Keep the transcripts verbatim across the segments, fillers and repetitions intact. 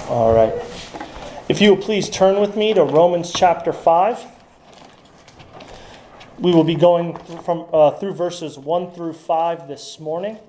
All right. If you will please turn with me to Romans chapter five. We will be going from uh, through verses one through five this morning.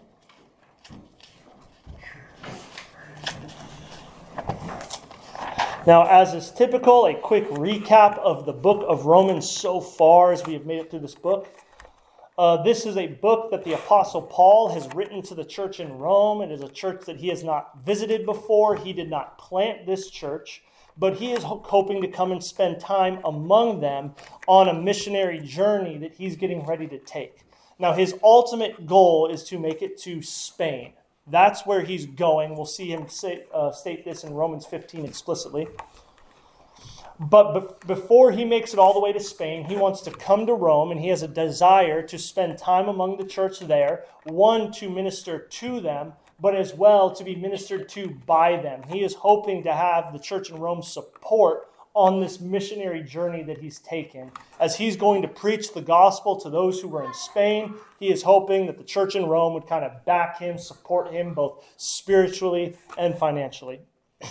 Now, as is typical, a quick recap of the book of Romans so far as we have made it through this book. Uh, this is a book that the Apostle Paul has written to the church in Rome. It is a church that he has not visited before. He did not plant this church, but he is ho- hoping to come and spend time among them on a missionary journey that he's getting ready to take. Now, his ultimate goal is to make it to Spain. That's where he's going. We'll see him say, uh, state this in Romans fifteen explicitly. But be- before he makes it all the way to Spain, he wants to come to Rome, and he has a desire to spend time among the church there, one, to minister to them, but as well to be ministered to by them. He is hoping to have the church in Rome support on this missionary journey that he's taken. As he's going to preach the gospel to those who were in Spain, he is hoping that the church in Rome would kind of back him, support him both spiritually and financially.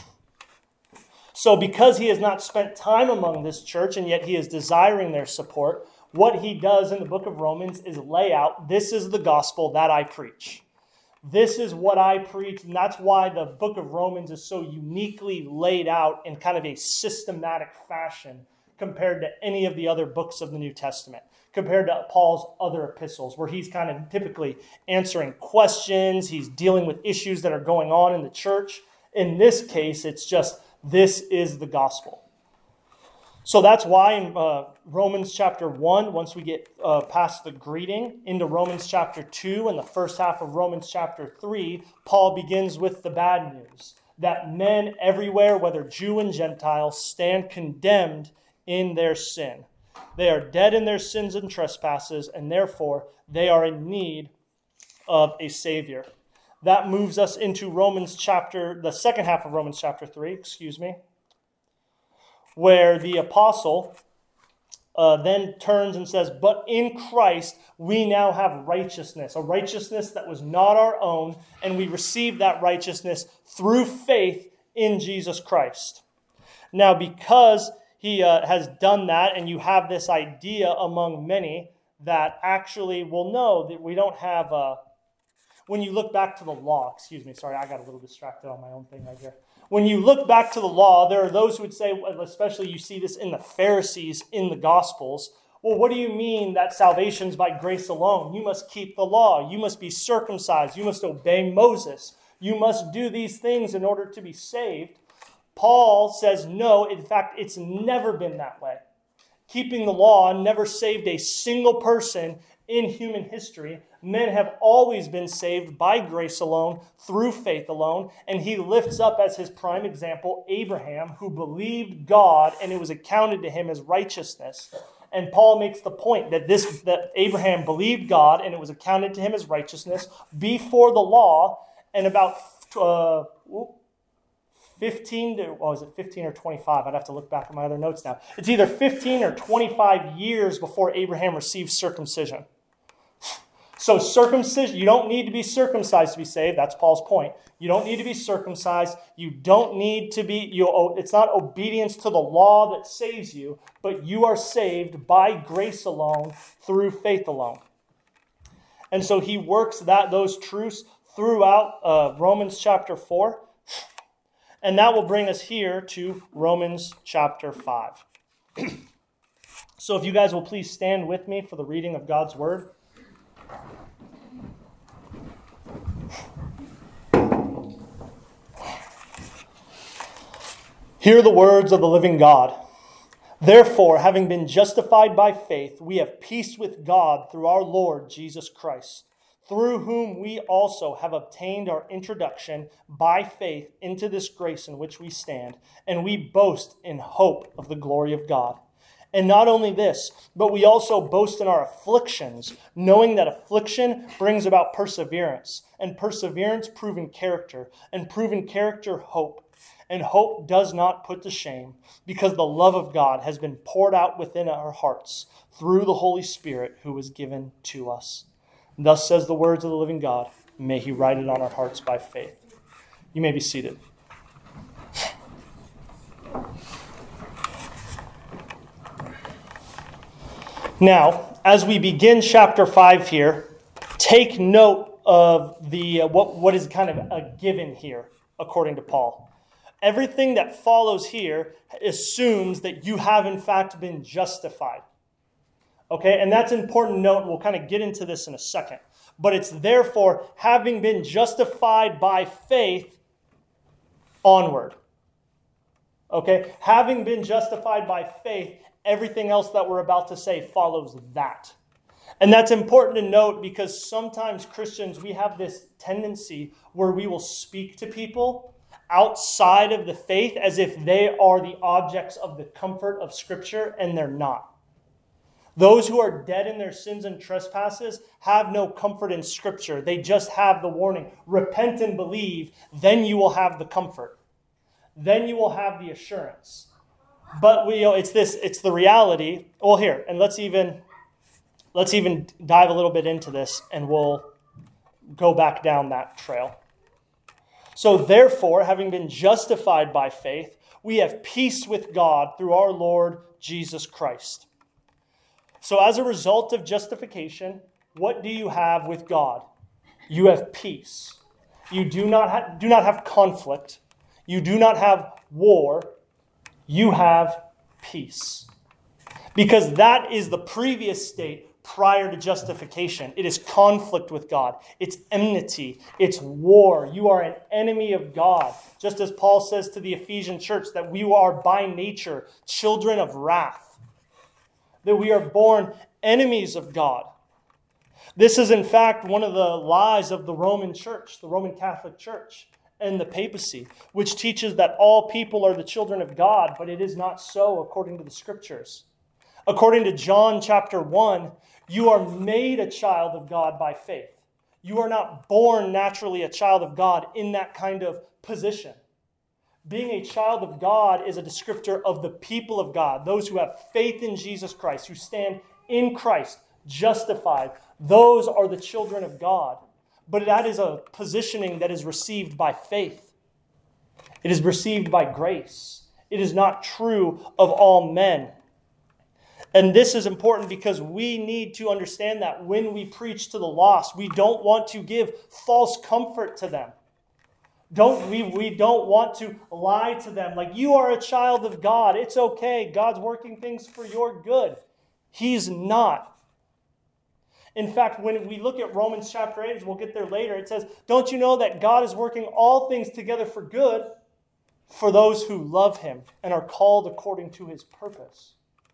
So because he has not spent time among this church, and yet he is desiring their support, what he does in the book of Romans is lay out, this is the gospel that I preach. This is what I preach, and that's why the book of Romans is so uniquely laid out in kind of a systematic fashion compared to any of the other books of the New Testament, compared to Paul's other epistles, where he's kind of typically answering questions, he's dealing with issues that are going on in the church. In this case, it's just, this is the gospel. So that's why in uh, Romans chapter one, once we get uh, past the greeting, into Romans chapter two and the first half of Romans chapter three, Paul begins with the bad news, that men everywhere, whether Jew and Gentile, stand condemned in their sin. They are dead in their sins and trespasses, and therefore they are in need of a Savior. That moves us into Romans chapter, the second half of Romans chapter three, excuse me, where the apostle uh, then turns and says, but in Christ we now have righteousness, a righteousness that was not our own, and we receive that righteousness through faith in Jesus Christ. Now, because he uh, has done that, and you have this idea among many that actually will know that we don't have a When you look back to the law, excuse me, sorry, I got a little distracted on my own thing right here. When you look back to the law, there are those who would say, especially you see this in the Pharisees in the Gospels, well, what do you mean that salvation's by grace alone? You must keep the law. You must be circumcised. You must obey Moses. You must do these things in order to be saved. Paul says, no, in fact, it's never been that way. Keeping the law never saved a single person in human history. Men have always been saved by grace alone, through faith alone, and he lifts up as his prime example Abraham, who believed God, and it was accounted to him as righteousness. And Paul makes the point that this that Abraham believed God, and it was accounted to him as righteousness before the law, and about uh, fifteen to, what was it, fifteen or twenty-five? I'd have to look back at my other notes now. It's either fifteen or twenty-five years before Abraham received circumcision. So circumcision, you don't need to be circumcised to be saved. That's Paul's point. You don't need to be circumcised. You don't need to be, you. It's not obedience to the law that saves you, but you are saved by grace alone, through faith alone. And so he works that those truths throughout uh, Romans chapter four. And that will bring us here to Romans chapter five. So if you guys will please stand with me for the reading of God's word. Hear the words of the living God. Therefore, having been justified by faith, we have peace with God through our Lord Jesus Christ, through whom we also have obtained our introduction by faith into this grace in which we stand, and we boast in hope of the glory of God. And not only this, but we also boast in our afflictions, knowing that affliction brings about perseverance, and perseverance proven character, and proven character hope. And hope does not put to shame, because the love of God has been poured out within our hearts through the Holy Spirit who was given to us. Thus says the words of the living God. May he write it on our hearts by faith. You may be seated. Now, as we begin chapter five here, take note of the uh, what, what is kind of a given here, according to Paul. Everything that follows here assumes that you have in fact been justified. Okay, and that's an important note, and we'll kind of get into this in a second. But it's therefore, having been justified by faith, onward. Okay, having been justified by faith, everything else that we're about to say follows that. And that's important to note because sometimes Christians, we have this tendency where we will speak to people outside of the faith as if they are the objects of the comfort of Scripture, and they're not. Those who are dead in their sins and trespasses have no comfort in Scripture. They just have the warning, repent and believe, then you will have the comfort. Then you will have the assurance. But we, you know, it's this, it's the reality. Well, here, and let's even, let's even dive a little bit into this, and we'll go back down that trail. So therefore, having been justified by faith, we have peace with God through our Lord Jesus Christ. So as a result of justification, what do you have with God? You have peace. You do not have, do not have conflict. You do not have war. You have peace. Because that is the previous state prior to justification. It is conflict with God. It's enmity. It's war. You are an enemy of God. Just as Paul says to the Ephesian church that we are by nature children of wrath. That we are born enemies of God. This is in fact one of the lies of the Roman church, the Roman Catholic Church, and the papacy, which teaches that all people are the children of God, but it is not so according to the Scriptures. According to John chapter one, you are made a child of God by faith. You are not born naturally a child of God in that kind of position. Being a child of God is a descriptor of the people of God, those who have faith in Jesus Christ, who stand in Christ, justified. Those are the children of God. But that is a positioning that is received by faith. It is received by grace. It is not true of all men. And this is important because we need to understand that when we preach to the lost, we don't want to give false comfort to them. Don't we, we don't want to lie to them like, you are a child of God. It's okay. God's working things for your good. He's not. In fact, when we look at Romans chapter eight, we'll get there later, it says, don't you know that God is working all things together for good for those who love him and are called according to his purpose?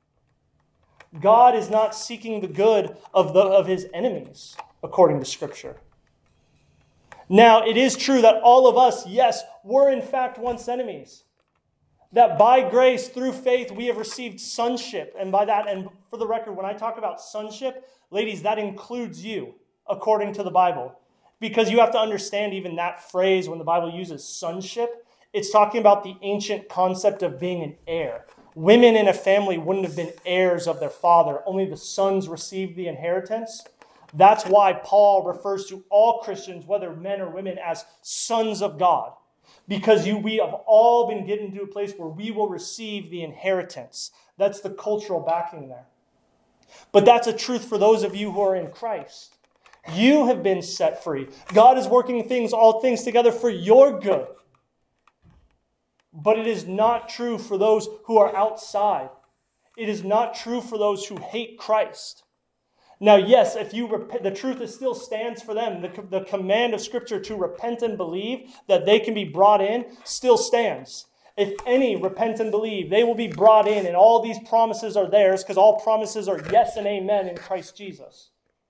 God is not seeking the good of, the, of his enemies, according to Scripture. Now, it is true that all of us, yes, were in fact once enemies. That by grace, through faith, we have received sonship. And by that, and for the record, when I talk about sonship, ladies, that includes you, according to the Bible. Because you have to understand even that phrase when the Bible uses sonship, it's talking about the ancient concept of being an heir. Women in a family wouldn't have been heirs of their father. Only the sons received the inheritance. That's why Paul refers to all Christians, whether men or women, as sons of God. Because you, we have all been getting to a place where we will receive the inheritance. That's the cultural backing there. But that's a truth for those of you who are in Christ. You have been set free. God is working things, all things together for your good. But it is not true for those who are outside. It is not true for those who hate Christ. Now, yes, if you repent, the truth is still stands for them. The, the command of Scripture to repent and believe that they can be brought in still stands. If any repent and believe, they will be brought in, and all these promises are theirs because all promises are yes and amen in Christ Jesus.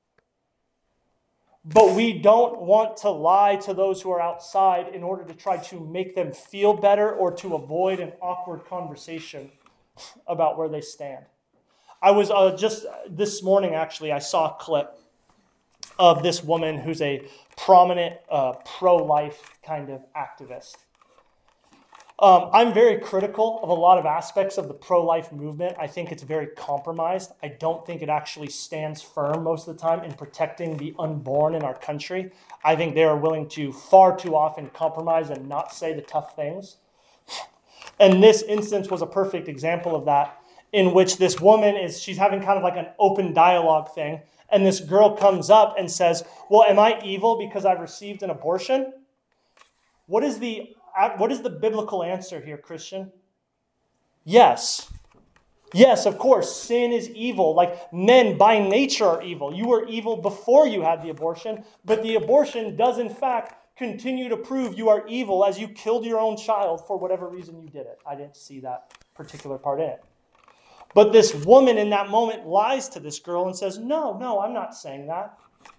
But we don't want to lie to those who are outside in order to try to make them feel better or to avoid an awkward conversation about where they stand. I was uh, just this morning, actually, I saw a clip of this woman who's a prominent uh, pro-life kind of activist. Um, I'm very critical of a lot of aspects of the pro-life movement. I think it's very compromised. I don't think it actually stands firm most of the time in protecting the unborn in our country. I think they are willing to far too often compromise and not say the tough things. And this instance was a perfect example of that. in which this woman is, she's having kind of like an open dialogue thing. And this girl comes up and says, well, am I evil because I've received an abortion? What is the, what is the biblical answer here, Christian? Yes. Yes, of course, sin is evil. Like men by nature are evil. You were evil before you had the abortion, but the abortion does in fact continue to prove you are evil as you killed your own child for whatever reason you did it. I didn't see that particular part in it. But this woman in that moment lies to this girl and says, no, no, I'm not saying that.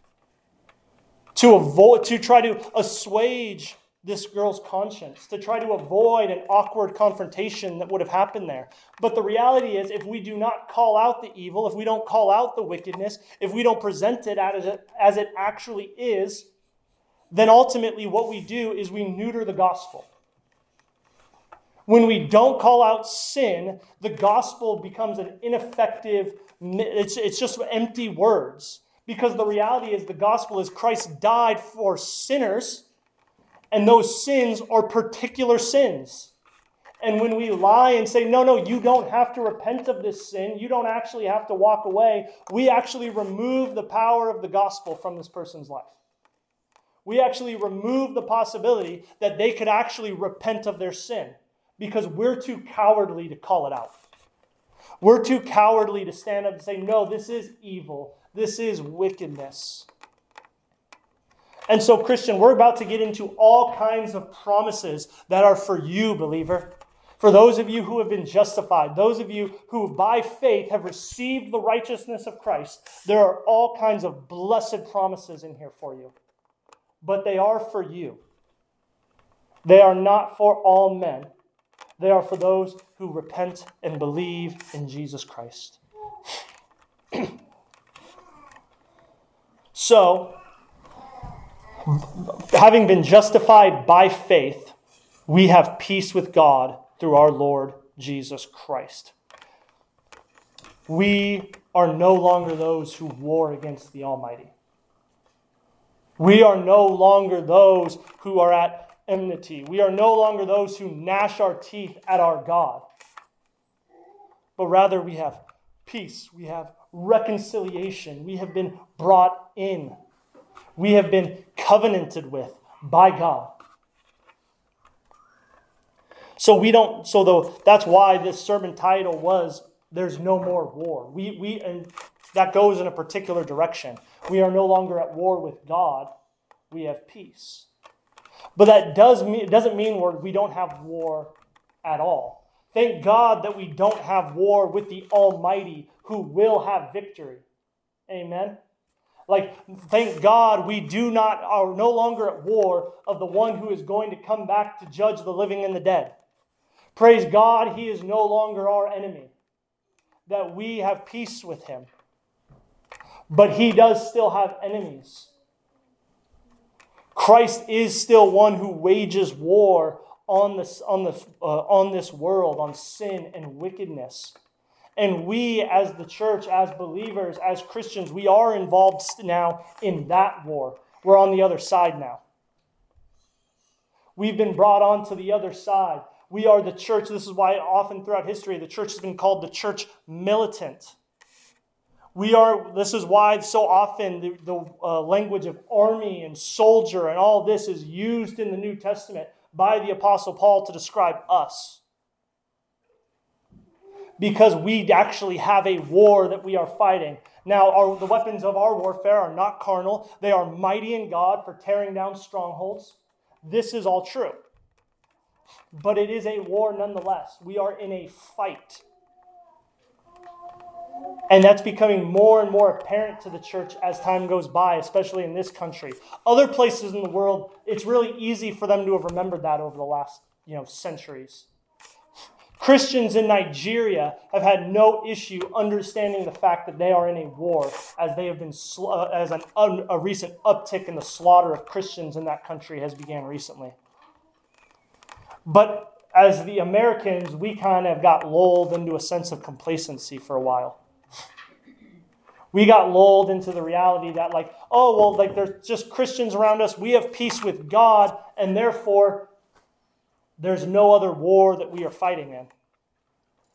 To avoid, to try to assuage this girl's conscience, to try to avoid an awkward confrontation that would have happened there. But the reality is, if we do not call out the evil, if we don't call out the wickedness, if we don't present it as it, as it actually is, then ultimately what we do is we neuter the gospel. When we don't call out sin, the gospel becomes an ineffective, it's, it's just empty words. Because the reality is the gospel is Christ died for sinners, and those sins are particular sins. And when we lie and say, no, no, you don't have to repent of this sin, you don't actually have to walk away, we actually remove the power of the gospel from this person's life. We actually remove the possibility that they could actually repent of their sin. Because we're too cowardly to call it out. We're too cowardly to stand up and say, no, this is evil. This is wickedness. And so, Christian, we're about to get into all kinds of promises that are for you, believer. For those of you who have been justified, those of you who by faith have received the righteousness of Christ, there are all kinds of blessed promises in here for you. But they are for you. They are not for all men. They are for those who repent and believe in Jesus Christ. So, having been justified by faith, we have peace with God through our Lord Jesus Christ. We are no longer those who war against the Almighty. We are no longer those who are at enmity. We are no longer those who gnash our teeth at our God. But rather we have peace. We have reconciliation. We have been brought in. We have been covenanted with by God. So we don't, so though that's why this sermon title was There's No More War. We we and that goes in a particular direction. We are no longer at war with God. We have peace. But that does mean, it doesn't mean we're, we don't have war at all. Thank God that we don't have war with the Almighty who will have victory. Amen? Like, thank God we do not are no longer at war of the one who is going to come back to judge the living and the dead. Praise God, He is no longer our enemy. That we have peace with Him. But He does still have enemies. Christ is still one who wages war on this, on, this, uh, on this world, on sin and wickedness. And we as the church, as believers, as Christians, we are involved now in that war. We're on the other side now. We've been brought on to the other side. We are the church. This is why often throughout history the church has been called the church militant. We are, this is why so often the, the uh, language of army and soldier and all this is used in the New Testament by the Apostle Paul to describe us. Because we actually have a war that we are fighting. Now, our, the weapons of our warfare are not carnal. They are mighty in God for tearing down strongholds. This is all true. But it is a war nonetheless. We are in a fight. And that's becoming more and more apparent to the church as time goes by, especially in this country. Other places in the world, it's really easy for them to have remembered that over the last, you know, centuries. Christians in Nigeria have had no issue understanding the fact that they are in a war, as they have been sl- uh, as an, un- a recent uptick in the slaughter of Christians in that country has began recently. But as the Americans, we kind of got lulled into a sense of complacency for a while. We got lulled into the reality that, like, oh, well, like, there's just Christians around us. We have peace with God, and therefore, there's no other war that we are fighting in.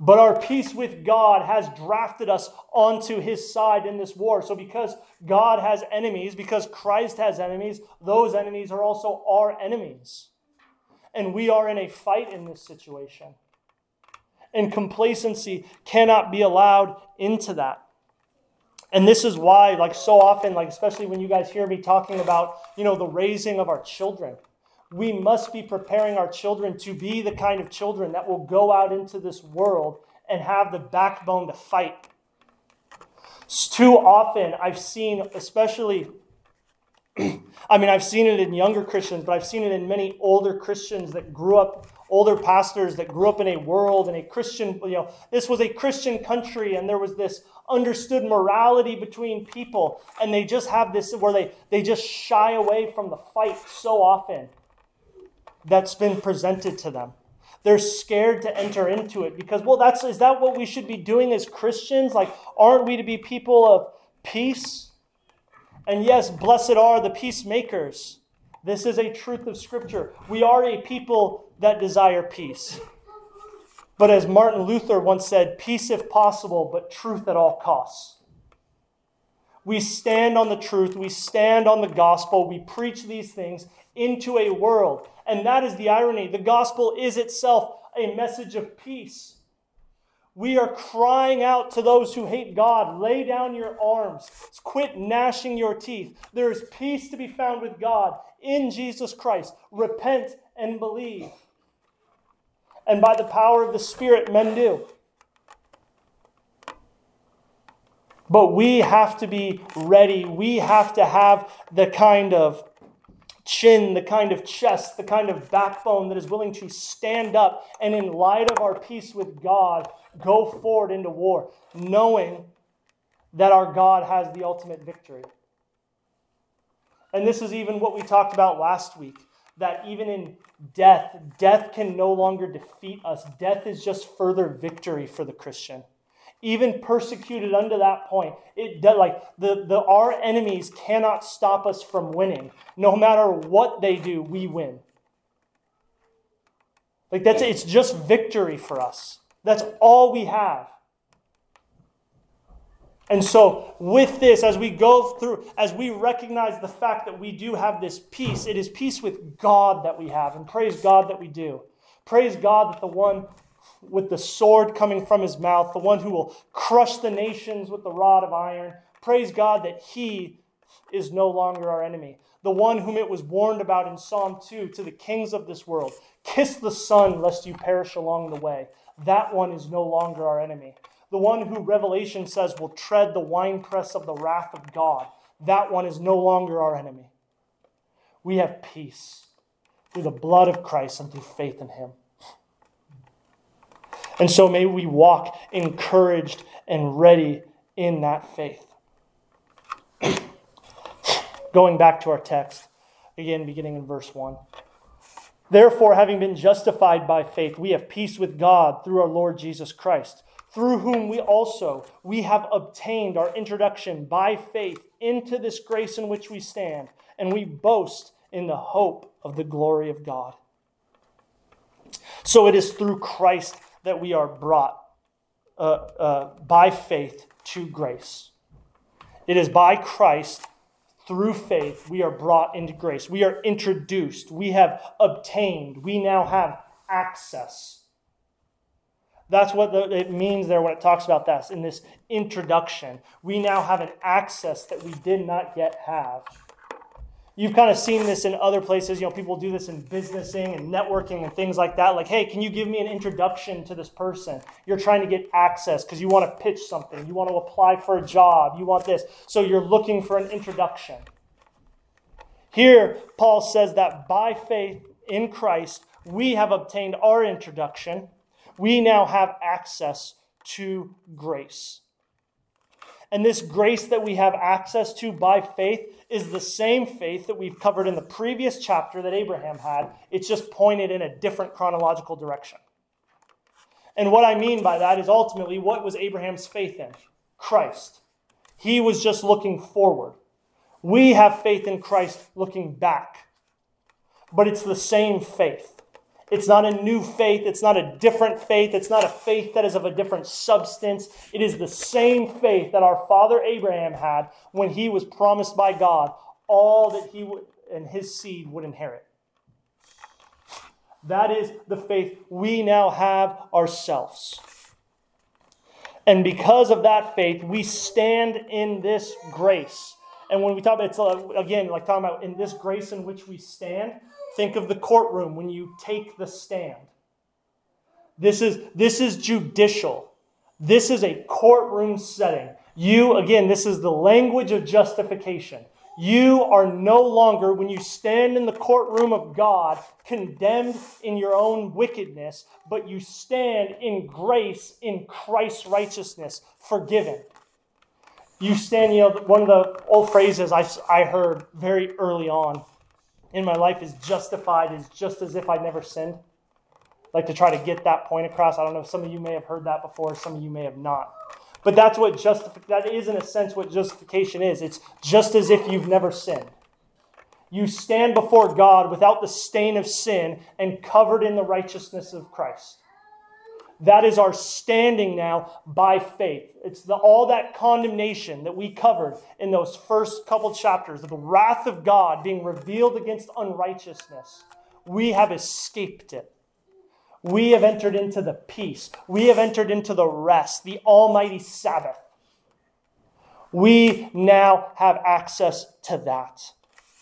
But our peace with God has drafted us onto his side in this war. So because God has enemies, because Christ has enemies, those enemies are also our enemies. And we are in a fight in this situation. And complacency cannot be allowed into that. And this is why, like so often, like especially when you guys hear me talking about, you know, the raising of our children, we must be preparing our children to be the kind of children that will go out into this world and have the backbone to fight. Too often, I've seen, especially, I mean, I've seen it in younger Christians, but I've seen it in many older Christians that grew up, older pastors that grew up in a world, in a Christian, you know, this was a Christian country, and there was this understood morality between people, and they just have this where they, they just shy away from the fight so often. That's been presented to them. They're scared to enter into it because, well, that's is that what we should be doing as Christians? Like, aren't we to be people of peace? And yes, blessed are the peacemakers. This is a truth of Scripture. We are a people that desire peace. But as Martin Luther once said, peace if possible, but truth at all costs. We stand on the truth. We stand on the gospel. We preach these things into a world. And that is the irony. The gospel is itself a message of peace. We are crying out to those who hate God, lay down your arms. Quit gnashing your teeth. There is peace to be found with God in Jesus Christ. Repent and believe. And by the power of the Spirit, men do. But we have to be ready. We have to have the kind of chin, the kind of chest, the kind of backbone that is willing to stand up and in light of our peace with God, go forward into war, knowing that our God has the ultimate victory. And this is even what we talked about last week, that even in death, death can no longer defeat us. Death is just further victory for the Christian. Even persecuted unto that point, it like the, the our enemies cannot stop us from winning. No matter what they do, we win. Like that's it's just victory for us. That's all we have. And so with this, as we go through, as we recognize the fact that we do have this peace, it is peace with God that we have. And praise God that we do. Praise God that the one with the sword coming from his mouth, the one who will crush the nations with the rod of iron. Praise God that he is no longer our enemy. The one whom it was warned about in Psalm two, to the kings of this world, kiss the Son lest you perish along the way. That one is no longer our enemy. The one who Revelation says will tread the winepress of the wrath of God. That one is no longer our enemy. We have peace through the blood of Christ and through faith in him. And so may we walk encouraged and ready in that faith. Going back to our text, again beginning in verse one. Therefore, having been justified by faith, we have peace with God through our Lord Jesus Christ, through whom we also we have obtained our introduction by faith into this grace in which we stand, and we boast in the hope of the glory of God. So it is through Christ that we are brought uh, uh, by faith to grace. It is by Christ, through faith, we are brought into grace. We are introduced. We have obtained. We now have access. That's what the, it means there when it talks about that, in this introduction. We now have an access that we did not yet have. You've kind of seen this in other places. You know, people do this in businessing and networking and things like that. Like, hey, can you give me an introduction to this person? You're trying to get access because you want to pitch something. You want to apply for a job. You want this. So you're looking for an introduction. Here, Paul says that by faith in Christ, we have obtained our introduction. We now have access to grace. And this grace that we have access to by faith is the same faith that we've covered in the previous chapter that Abraham had. It's just pointed in a different chronological direction. And what I mean by that is ultimately, what was Abraham's faith in? Christ. He was just looking forward. We have faith in Christ looking back. But it's the same faith. It's not a new faith. It's not a different faith. It's not a faith that is of a different substance. It is the same faith that our father Abraham had when he was promised by God all that he would and his seed would inherit. That is the faith we now have ourselves. And because of that faith, we stand in this grace. And when we talk about, it's uh, again, like talking about in this grace in which we stand, think of the courtroom when you take the stand. This is, this is judicial. This is a courtroom setting. You, again, this is the language of justification. You are no longer, when you stand in the courtroom of God, condemned in your own wickedness, but you stand in grace in Christ's righteousness, forgiven. You stand, you know, one of the old phrases I, I heard very early on in my life is justified is just as if I'd never sinned. I'd like to try to get that point across. I don't know if some of you may have heard that before, some of you may have not. But that's what justification, that is in a sense what justification is. It's just as if you've never sinned. You stand before God without the stain of sin and covered in the righteousness of Christ. That is our standing now by faith. It's the, all that condemnation that we covered in those first couple chapters of the wrath of God being revealed against unrighteousness. We have escaped it. We have entered into the peace. We have entered into the rest, the almighty Sabbath. We now have access to that.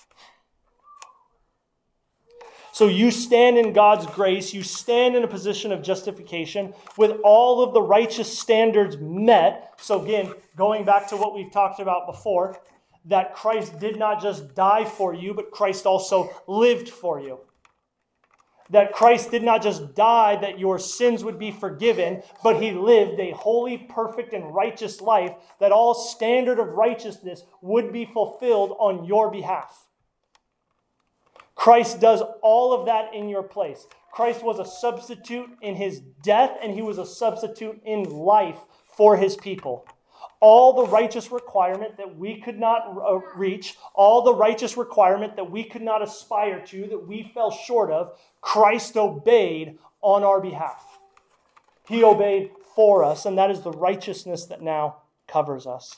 So you stand in God's grace, you stand in a position of justification with all of the righteous standards met. So again, going back to what we've talked about before, that Christ did not just die for you, but Christ also lived for you. That Christ did not just die that your sins would be forgiven, but he lived a holy, perfect, and righteous life that all standard of righteousness would be fulfilled on your behalf. Christ does all of that in your place. Christ was a substitute in his death, and he was a substitute in life for his people. All the righteous requirement that we could not reach, all the righteous requirement that we could not aspire to, that we fell short of, Christ obeyed on our behalf. He obeyed for us, and that is the righteousness that now covers us.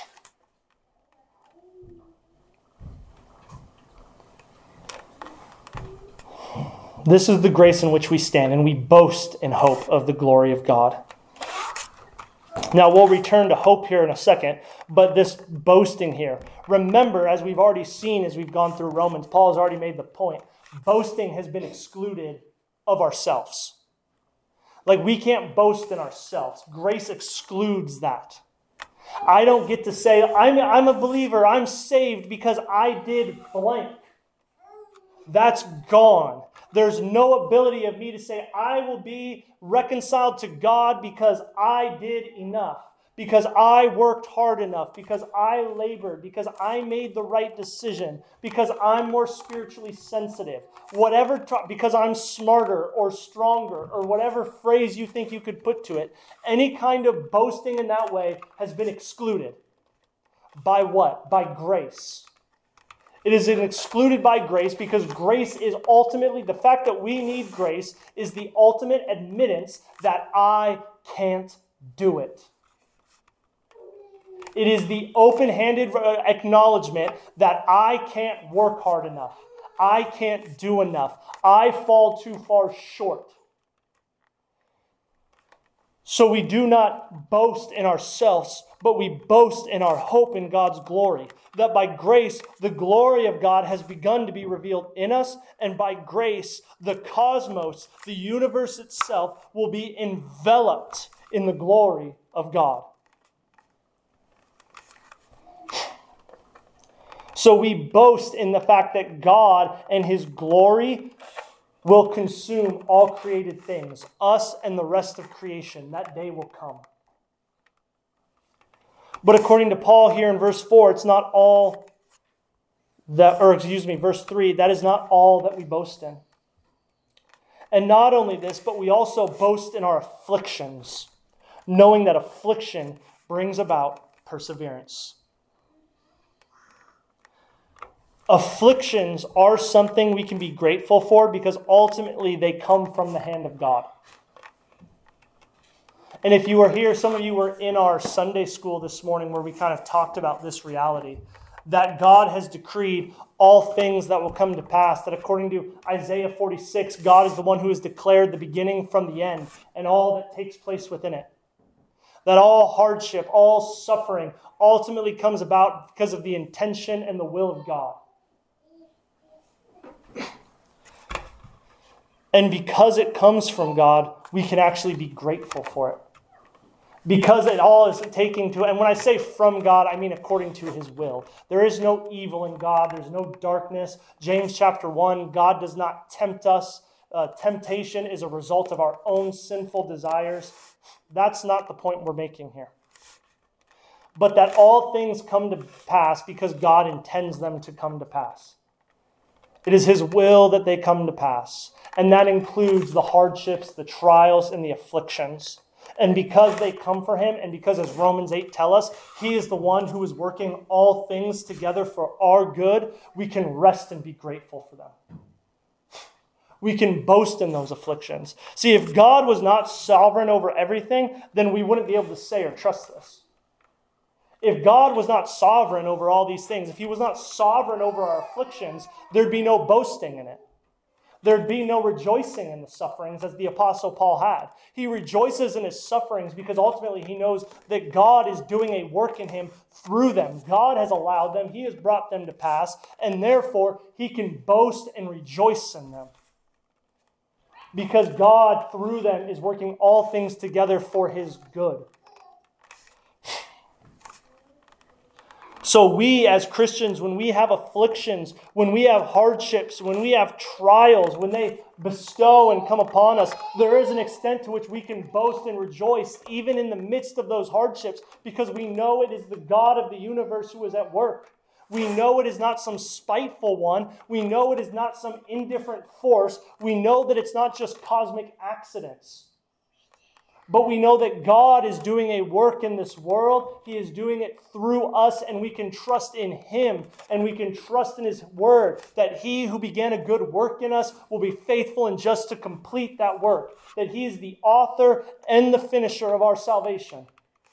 This is the grace in which we stand, and we boast in hope of the glory of God. Now, we'll return to hope here in a second, but this boasting here. Remember, as we've already seen as we've gone through Romans, Paul has already made the point. Boasting has been excluded of ourselves. Like, we can't boast in ourselves. Grace excludes that. I don't get to say, I'm, I'm a believer, I'm saved because I did blank. That's gone. There's no ability of me to say, I will be reconciled to God because I did enough, because I worked hard enough, because I labored, because I made the right decision, because I'm more spiritually sensitive, whatever, because I'm smarter or stronger, or whatever phrase you think you could put to it. Any kind of boasting in that way has been excluded. By what? By grace. It is excluded by grace because grace is ultimately, the fact that we need grace is the ultimate admittance that I can't do it. It is the open-handed acknowledgement that I can't work hard enough. I can't do enough. I fall too far short. So we do not boast in ourselves, but we boast in our hope in God's glory. That by grace, the glory of God has begun to be revealed in us, and by grace, the cosmos, the universe itself, will be enveloped in the glory of God. So we boast in the fact that God and his glory will consume all created things, us and the rest of creation. That day will come. But according to Paul here in verse four, it's not all that, or excuse me, verse three, that is not all that we boast in. And not only this, but we also boast in our afflictions, knowing that affliction brings about perseverance. afflictions are something we can be grateful for because ultimately they come from the hand of God. And if you were here, some of you were in our Sunday school this morning where we kind of talked about this reality, that God has decreed all things that will come to pass, that according to Isaiah forty-six, God is the one who has declared the beginning from the end and all that takes place within it. That all hardship, all suffering ultimately comes about because of the intention and the will of God. And because it comes from God, we can actually be grateful for it. Because it all is taking to, and when I say from God, I mean according to his will. There is no evil in God. There's no darkness. James chapter one, God does not tempt us. Uh, temptation is a result of our own sinful desires. That's not the point we're making here. But that all things come to pass because God intends them to come to pass. It is his will that they come to pass. And that includes the hardships, the trials, and the afflictions. And because they come for him, and because, as Romans eight tell us, he is the one who is working all things together for our good, we can rest and be grateful for them. We can boast in those afflictions. See, if God was not sovereign over everything, then we wouldn't be able to say or trust this. If God was not sovereign over all these things, if he was not sovereign over our afflictions, there'd be no boasting in it. There'd be no rejoicing in the sufferings as the Apostle Paul had. He rejoices in his sufferings because ultimately he knows that God is doing a work in him through them. God has allowed them. He has brought them to pass. And therefore, he can boast and rejoice in them. Because God, through them, is working all things together for his good. So we as Christians, when we have afflictions, when we have hardships, when we have trials, when they bestow and come upon us, there is an extent to which we can boast and rejoice even in the midst of those hardships because we know it is the God of the universe who is at work. We know it is not some spiteful one. We know it is not some indifferent force. We know that it's not just cosmic accidents. But we know that God is doing a work in this world. He is doing it through us, and we can trust in him, and we can trust in his word, that he who began a good work in us will be faithful and just to complete that work, that he is the author and the finisher of our salvation.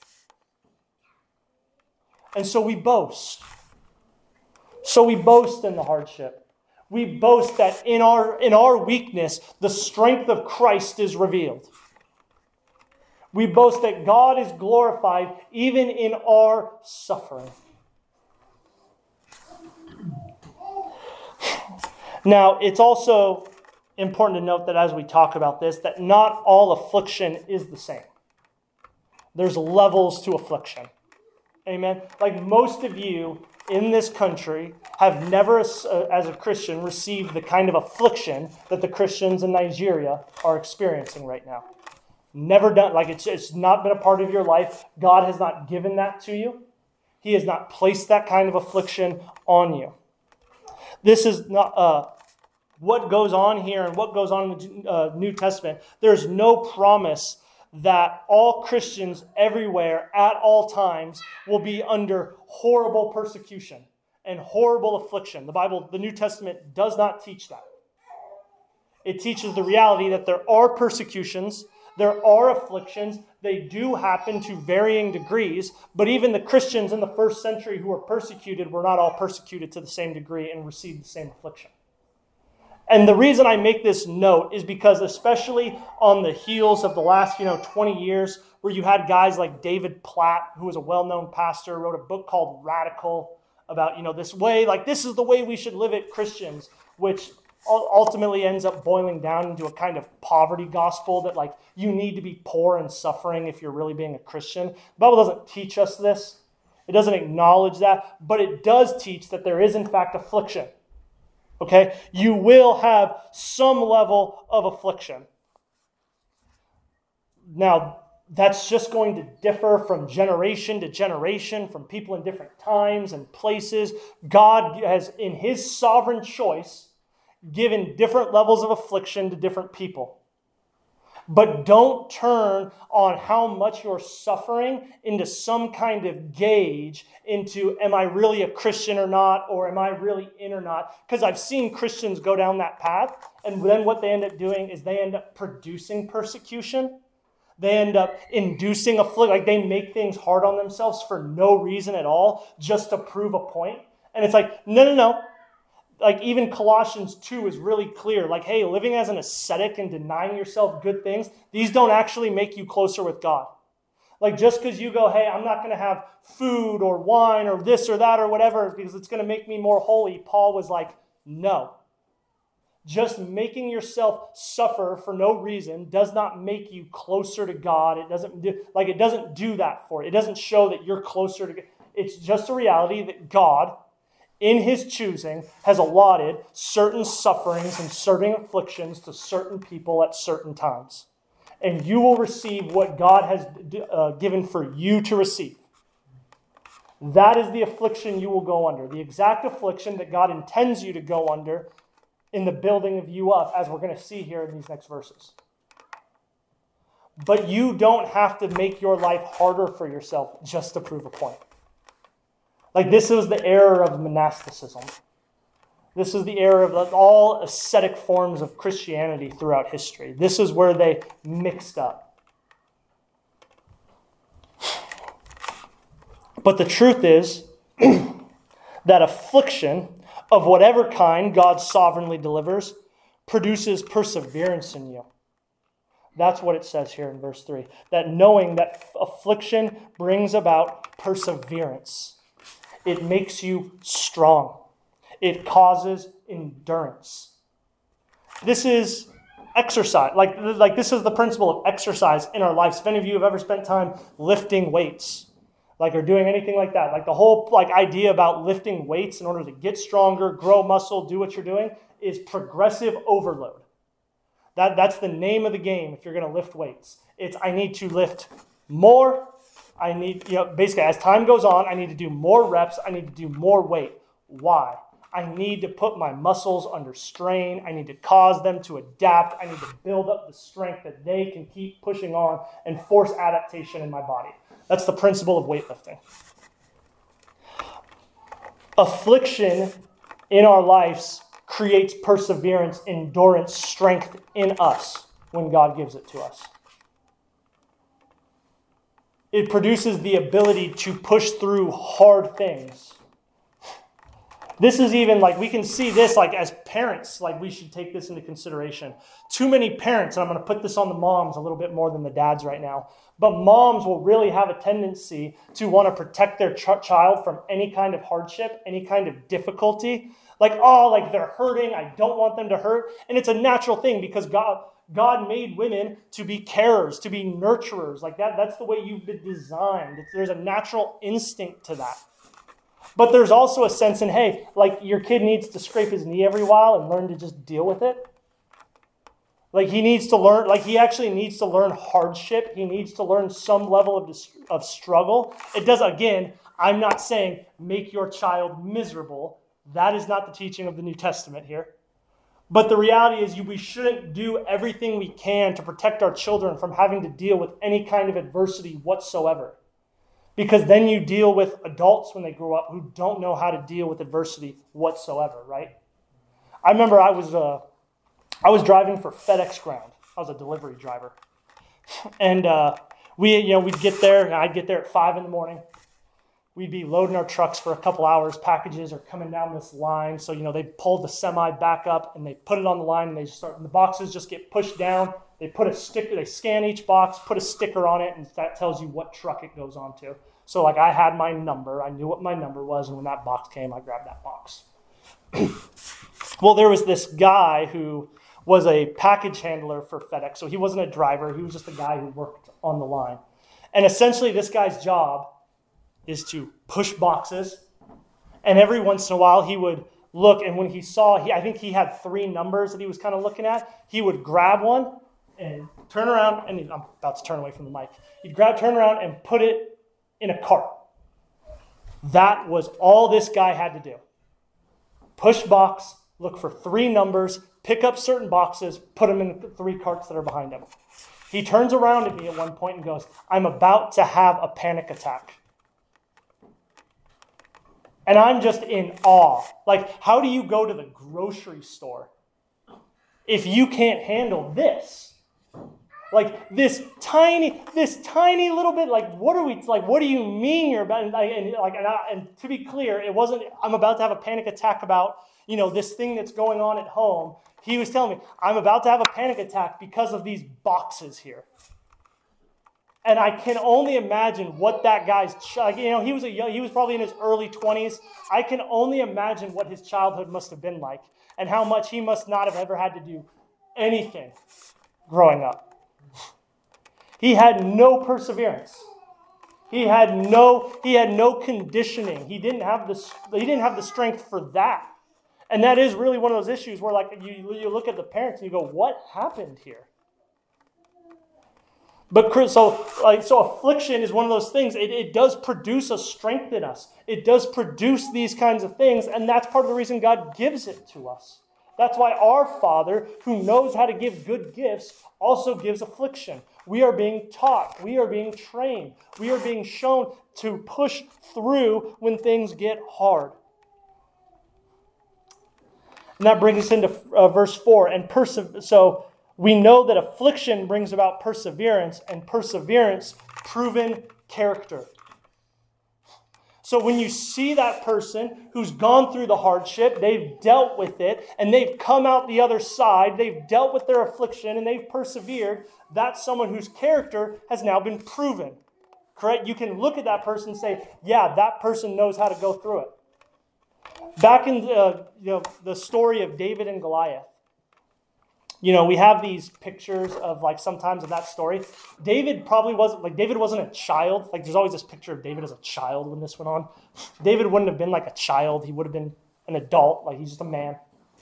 And so we boast. So we boast in the hardship. We boast that in our, in our weakness, the strength of Christ is revealed. We boast that God is glorified even in our suffering. Now, it's also important to note that as we talk about this, that not all affliction is the same. There's levels to affliction. Amen? Like most of you in this country have never, as a Christian, received the kind of affliction that the Christians in Nigeria are experiencing right now. Never done, like it's, it's not been a part of your life. God has not given that to you. He has not placed that kind of affliction on you. This is not uh, what goes on here and what goes on in the uh, New Testament. There's no promise that all Christians everywhere at all times will be under horrible persecution and horrible affliction. The Bible, the New Testament does not teach that. It teaches the reality that there are persecutions. There are afflictions. They do happen to varying degrees, but even the Christians in the first century who were persecuted were not all persecuted to the same degree and received the same affliction. And the reason I make this note is because especially on the heels of the last, you know, twenty years, where you had guys like David Platt, who was a well-known pastor, wrote a book called Radical about, you know, this way, like this is the way we should live it, Christians, which ultimately ends up boiling down into a kind of poverty gospel that like you need to be poor and suffering if you're really being a Christian. The Bible doesn't teach us this. It doesn't acknowledge that, but it does teach that there is in fact affliction. Okay? You will have some level of affliction. Now, that's just going to differ from generation to generation, from people in different times and places. God has, in his sovereign choice, given different levels of affliction to different people. But don't turn on how much you're suffering into some kind of gauge into, am I really a Christian or not? Or am I really in or not? Because I've seen Christians go down that path. And then what they end up doing is they end up producing persecution. They end up inducing affliction. Like they make things hard on themselves for no reason at all, just to prove a point. And it's like, no, no, no. Like even Colossians two is really clear. Like, hey, living as an ascetic and denying yourself good things, these don't actually make you closer with God. Like just because you go, hey, I'm not going to have food or wine or this or that or whatever because it's going to make me more holy. Paul was like, no. Just making yourself suffer for no reason does not make you closer to God. It doesn't do, like it doesn't do that for you. It doesn't show that you're closer to God. It's just a reality that God, in his choosing, has allotted certain sufferings and certain afflictions to certain people at certain times. And you will receive what God has uh, given for you to receive. That is the affliction you will go under. The exact affliction that God intends you to go under in the building of you up, as we're going to see here in these next verses. But you don't have to make your life harder for yourself just to prove a point. Like this is the error of monasticism. This is the error of all ascetic forms of Christianity throughout history. This is where they mixed up. But the truth is that affliction of whatever kind God sovereignly delivers produces perseverance in you. That's what it says here in verse three. That knowing that affliction brings about perseverance. It makes you strong. It causes endurance. This is exercise. Like, like this is the principle of exercise in our lives. If any of you have ever spent time lifting weights, like or doing anything like that, like the whole like idea about lifting weights in order to get stronger, grow muscle, do what you're doing, is progressive overload. That, that's the name of the game if you're going to lift weights. It's I need to lift more. I need, you know, basically as time goes on, I need to do more reps. I need to do more weight. Why? I need to put my muscles under strain. I need to cause them to adapt. I need to build up the strength that they can keep pushing on and force adaptation in my body. That's the principle of weightlifting. Affliction in our lives creates perseverance, endurance, strength in us when God gives it to us. It produces the ability to push through hard things. This is even like, we can see this like as parents, like we should take this into consideration. Too many parents, and I'm going to put this on the moms a little bit more than the dads right now, but moms will really have a tendency to want to protect their ch- child from any kind of hardship, any kind of difficulty. Like, oh, like they're hurting, I don't want them to hurt. And it's a natural thing because God God made women to be carers, to be nurturers. Like that, that's the way you've been designed. It's, there's a natural instinct to that. But there's also a sense in, hey, like your kid needs to scrape his knee every while and learn to just deal with it. Like he needs to learn, like he actually needs to learn hardship. He needs to learn some level of, of struggle. It does, again, I'm not saying make your child miserable. That is not the teaching of the New Testament here. But the reality is you, we shouldn't do everything we can to protect our children from having to deal with any kind of adversity whatsoever. Because then you deal with adults when they grow up who don't know how to deal with adversity whatsoever, right? I remember I was uh, I was driving for FedEx Ground. I was a delivery driver. And uh, we, you know, we'd get there, and I'd get there at five in the morning. We'd be loading our trucks for a couple hours. Packages are coming down this line. So, you know, they pull the semi back up and they put it on the line and they just start, and the boxes just get pushed down. They put a sticker, they scan each box, put a sticker on it, and that tells you what truck it goes on to. So like I had my number, I knew what my number was, and when that box came, I grabbed that box. Well, there was this guy who was a package handler for FedEx. So he wasn't a driver, he was just a guy who worked on the line. And essentially this guy's job is to push boxes. And every once in a while he would look, and when he saw, he, I think he had three numbers that he was kind of looking at, he would grab one and turn around, and I'm about to turn away from the mic. He'd grab, turn around, and put it in a cart. That was all this guy had to do. Push box, look for three numbers, pick up certain boxes, put them in the three carts that are behind him. He turns around at me at one point and goes, I'm about to have a panic attack. And I'm just in awe. Like, how do you go to the grocery store if you can't handle this? Like this tiny, this tiny little bit. Like, what are we? Like, what do you mean you're about? And, and like, and, I, and to be clear, it wasn't. I'm about to have a panic attack about, you know, this thing that's going on at home. He was telling me, I'm about to have a panic attack because of these boxes here. And I can only imagine what that guy's, like, you know, he was a young, he was probably in his early twenties. I can only imagine what his childhood must have been like and how much he must not have ever had to do anything growing up. He had no perseverance. He had no, he had no conditioning. He didn't have the, he didn't have the strength for that. And that is really one of those issues where, like, you, you look at the parents and you go, what happened here? But so, like, so affliction is one of those things. It, it does produce a strength in us. It does produce these kinds of things, and that's part of the reason God gives it to us. That's why our Father, who knows how to give good gifts, also gives affliction. We are being taught. We are being trained. We are being shown to push through when things get hard. And that brings us into uh, verse four. And perse- so we know that affliction brings about perseverance, and perseverance, proven character. So when you see that person who's gone through the hardship, they've dealt with it, and they've come out the other side, they've dealt with their affliction, and they've persevered, that's someone whose character has now been proven. Correct? You can look at that person and say, yeah, that person knows how to go through it. Back in the, you know, the story of David and Goliath, you know, we have these pictures of, like, sometimes of that story. David probably wasn't, like, David wasn't a child. Like, there's always this picture of David as a child when this went on. David wouldn't have been like a child. He would have been an adult. Like, he's just a man.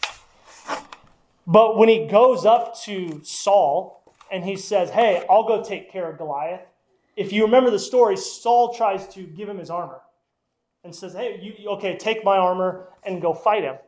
But when he goes up to Saul and he says, hey, I'll go take care of Goliath. If you remember the story, Saul tries to give him his armor and says, hey, you, okay, take my armor and go fight him.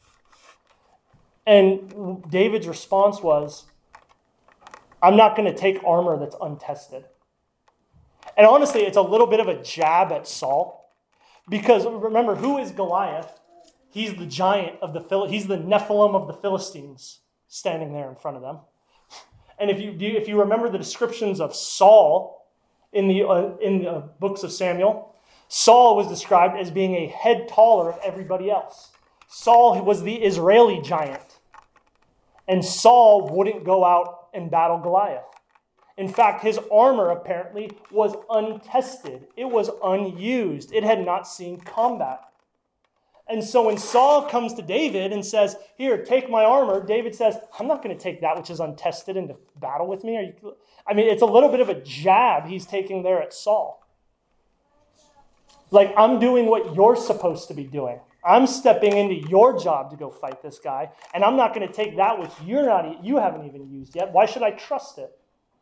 And David's response was, I'm not going to take armor that's untested. And honestly, it's a little bit of a jab at Saul. Because remember, who is Goliath? He's the giant of the Phil. He's the Nephilim of the Philistines standing there in front of them. And if you if you remember the descriptions of Saul in the uh, in the books of Samuel, Saul was described as being a head taller of everybody else. Saul was the Israeli giant. And Saul wouldn't go out and battle Goliath. In fact, his armor apparently was untested. It was unused. It had not seen combat. And so when Saul comes to David and says, here, take my armor, David says, I'm not going to take that which is untested into battle with me. Are you? I mean, it's a little bit of a jab he's taking there at Saul. Like, I'm doing what you're supposed to be doing. I'm stepping into your job to go fight this guy, and I'm not going to take that which you're not, you haven't even used yet. Why should I trust it?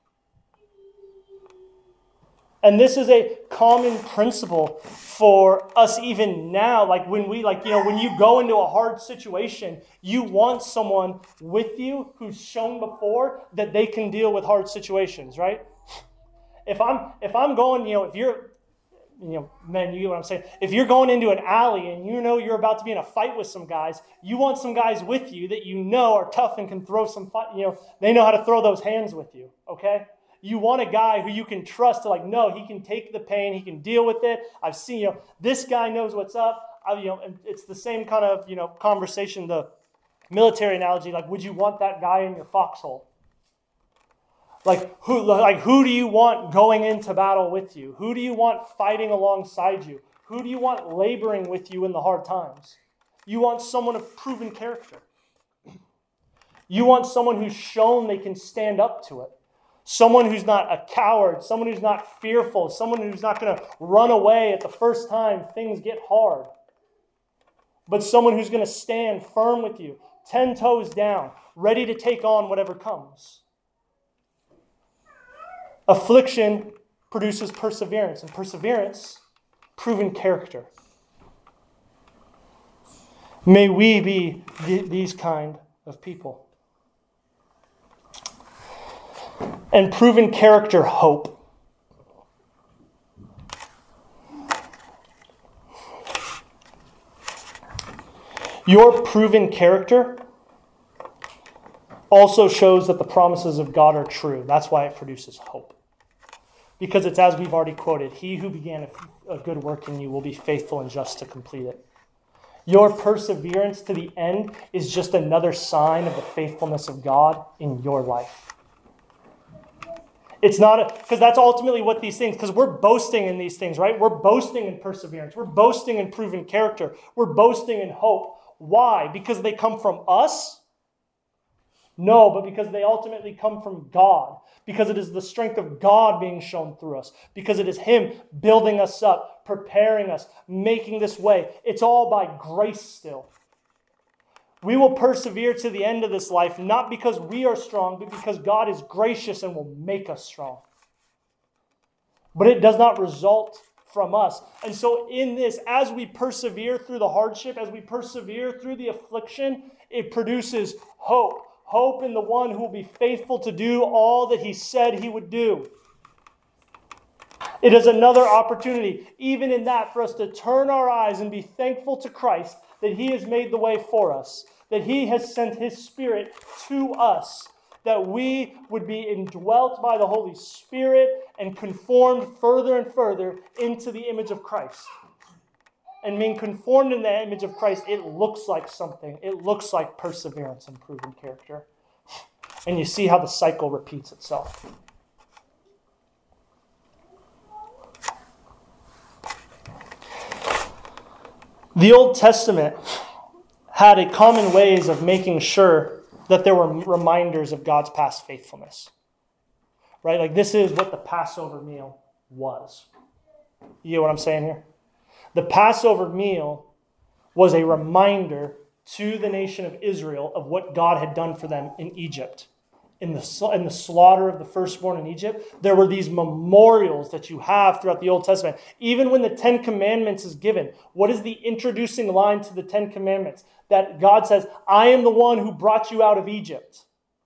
And this is a common principle for us even now. Like when we, like, you know, when you go into a hard situation, you want someone with you who's shown before that they can deal with hard situations, right? If I'm, if I'm going, you know, if you're, you know, men, you get what I'm saying. If you're going into an alley and you know you're about to be in a fight with some guys, you want some guys with you that you know are tough and can throw some, you know, they know how to throw those hands with you, okay? You want a guy who you can trust to, like, no, he can take the pain, he can deal with it. I've seen, you know, this guy knows what's up. I, you know, and it's the same kind of, you know, conversation, the military analogy, like, would you want that guy in your foxhole? Like who, like who do you want going into battle with you? Who do you want fighting alongside you? Who do you want laboring with you in the hard times? You want someone of proven character. You want someone who's shown they can stand up to it. Someone who's not a coward. Someone who's not fearful. Someone who's not going to run away at the first time things get hard. But someone who's going to stand firm with you, ten toes down, ready to take on whatever comes. Affliction produces perseverance, and perseverance, proven character. May we be th- these kind of people. And proven character, hope. Your proven character also shows that the promises of God are true. That's why it produces hope. Because it's as we've already quoted, he who began a, a good work in you will be faithful and just to complete it. Your perseverance to the end is just another sign of the faithfulness of God in your life. It's not, because that's ultimately what these things, because we're boasting in these things, right? We're boasting in perseverance. We're boasting in proven character. We're boasting in hope. Why? Because they come from us? No, but because they ultimately come from God. Because it is the strength of God being shown through us. Because it is Him building us up, preparing us, making this way. It's all by grace still. We will persevere to the end of this life, not because we are strong, but because God is gracious and will make us strong. But it does not result from us. And so in this, as we persevere through the hardship, as we persevere through the affliction, it produces hope. Hope in the one who will be faithful to do all that He said He would do. It is another opportunity, even in that, for us to turn our eyes and be thankful to Christ that He has made the way for us, that He has sent His Spirit to us, that we would be indwelt by the Holy Spirit and conformed further and further into the image of Christ. And being conformed in the image of Christ, it looks like something. It looks like perseverance and proven character. And you see how the cycle repeats itself. The Old Testament had a common ways of making sure that there were reminders of God's past faithfulness. Right? Like this is what the Passover meal was. You get what I'm saying here? The Passover meal was a reminder to the nation of Israel of what God had done for them in Egypt. In the, in the slaughter of the firstborn in Egypt, there were these memorials that you have throughout the Old Testament. Even when the Ten Commandments is given, what is the introducing line to the Ten Commandments? That God says, I am the one who brought you out of Egypt.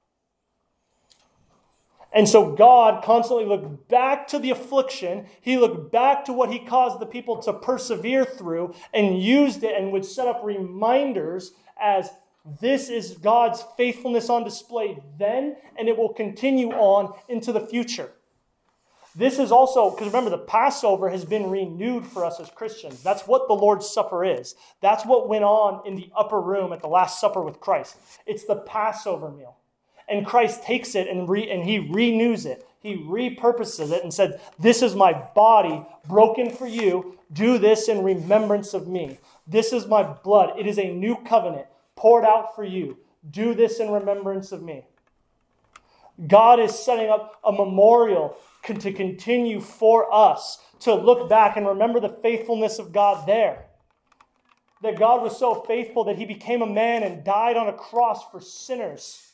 And so God constantly looked back to the affliction. He looked back to what He caused the people to persevere through and used it and would set up reminders as this is God's faithfulness on display then, and it will continue on into the future. This is also, because remember, the Passover has been renewed for us as Christians. That's what the Lord's Supper is. That's what went on in the upper room at the Last Supper with Christ. It's the Passover meal. And Christ takes it and, re, and He renews it. He repurposes it and said, this is my body broken for you. Do this in remembrance of me. This is my blood. It is a new covenant poured out for you. Do this in remembrance of me. God is setting up a memorial to continue for us to look back and remember the faithfulness of God there. That God was so faithful that He became a man and died on a cross for sinners.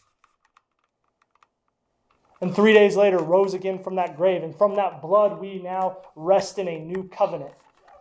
And three days later rose again from that grave. And from that blood we now rest in a new covenant.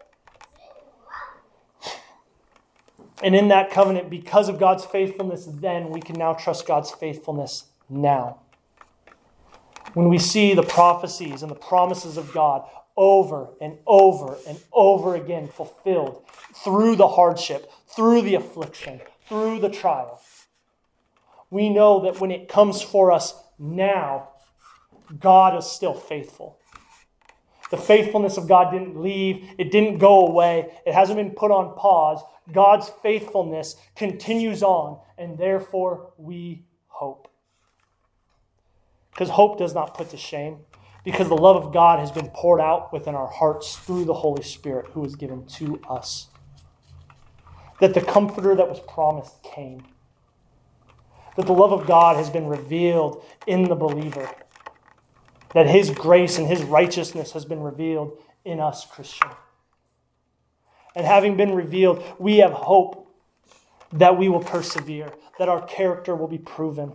And in that covenant, because of God's faithfulness then, we can now trust God's faithfulness now. When we see the prophecies and the promises of God over and over and over again fulfilled through the hardship, through the affliction, through the trial, we know that when it comes for us now, God is still faithful. The faithfulness of God didn't leave. It didn't go away. It hasn't been put on pause. God's faithfulness continues on, and therefore we hope. Because hope does not put to shame, because the love of God has been poured out within our hearts through the Holy Spirit who is given to us. That the Comforter that was promised came. That the love of God has been revealed in the believer. That His grace and His righteousness has been revealed in us, Christian. And having been revealed, we have hope that we will persevere, that our character will be proven.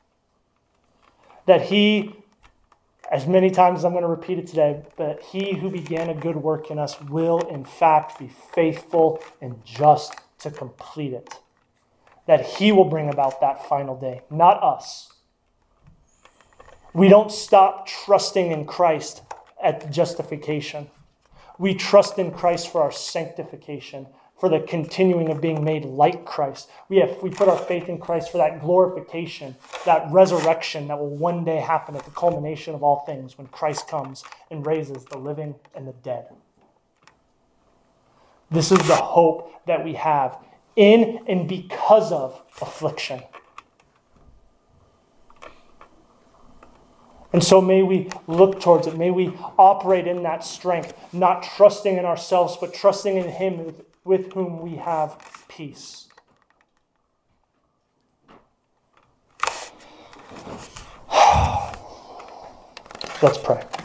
That He, as many times as I'm going to repeat it today, but He who began a good work in us will in fact be faithful and just to complete it. That he will bring about that final day, not us. We don't stop trusting in Christ at justification. We trust in Christ for our sanctification, for the continuing of being made like Christ. We have we put our faith in Christ for that glorification, that resurrection that will one day happen at the culmination of all things when Christ comes and raises the living and the dead. This is the hope that we have in and because of affliction. And so may we look towards it. May we operate in that strength, not trusting in ourselves, but trusting in him with, with whom we have peace. Let's pray.